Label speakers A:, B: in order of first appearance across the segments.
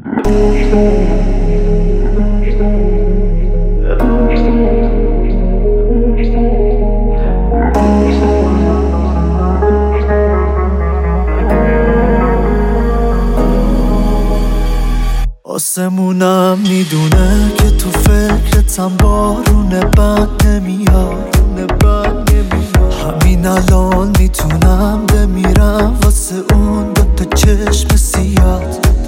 A: آسمونم میدونه که تو فکرتم بارونه بد نمیاد همین الان میتونم بمیرم واسه اون دوتا چشم سیاه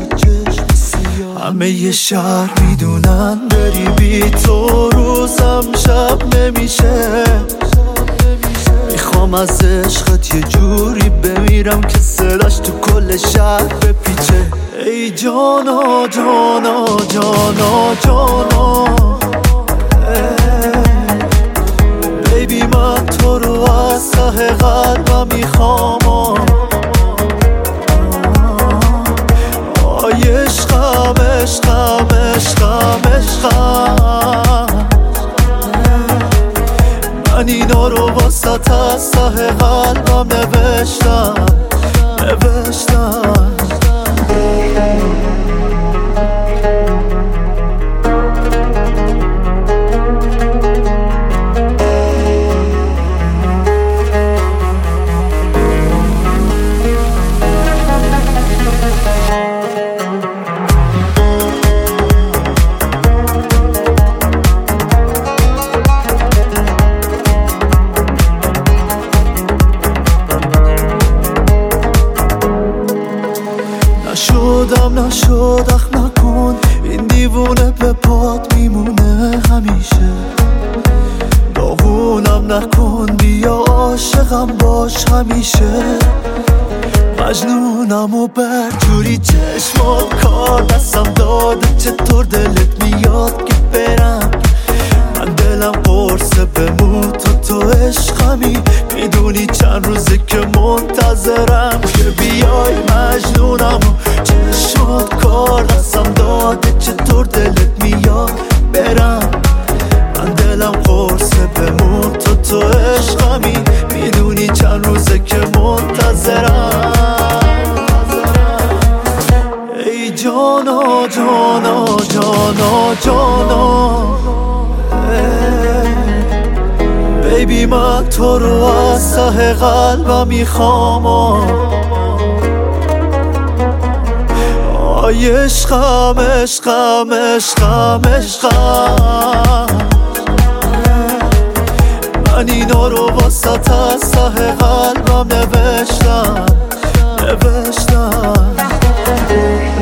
A: همه یه شهر میدونن بری بی تو روزم شب نمیشه میخوام از عشقت یه جوری بمیرم که صداش تو کل شهر بپیچه ای جانا جانا جانا جانا بیبی من تو رو از ته قلبم میخوام عشقم عشقم عشقم عشقم من اینا رو واسط از ته قلبم نوشتم نشد اخ نکن این دیوونه به پات میمونه همیشه داغونم نکن بیا عاشقم باش همیشه مجنونم و برجوری چشمات کار دستم داده چطور دلت میاد که برم من دلم قرصه بموت تو عشقمی میدونی چند روزه که منتظرم که بیای مجنونم و چشمات کار دستم داده چطور دلت میاد برم من دلم قرصه بموت تو عشقمی میدونی چند روزه که منتظرم ای جانا جانا جانا جانا بیبی من تو رو از ته قلبم میخوام عشقم عشقم عشقم عشقم من اینا رو واسط از ته قلبم نوشتم